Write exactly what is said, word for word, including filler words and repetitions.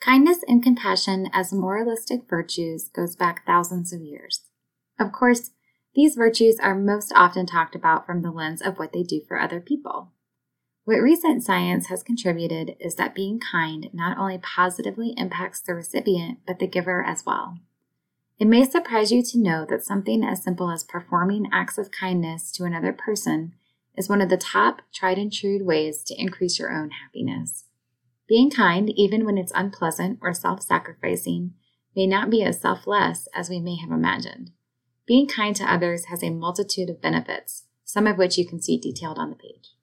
Kindness and compassion as moralistic virtues goes back thousands of years. Of course, these virtues are most often talked about from the lens of what they do for other people. What recent science has contributed is that being kind not only positively impacts the recipient, but the giver as well. It may surprise you to know that something as simple as performing acts of kindness to another person is one of the top tried and true ways to increase your own happiness. Being kind, even when it's unpleasant or self-sacrificing, may not be as selfless as we may have imagined. Being kind to others has a multitude of benefits, some of which you can see detailed on the page.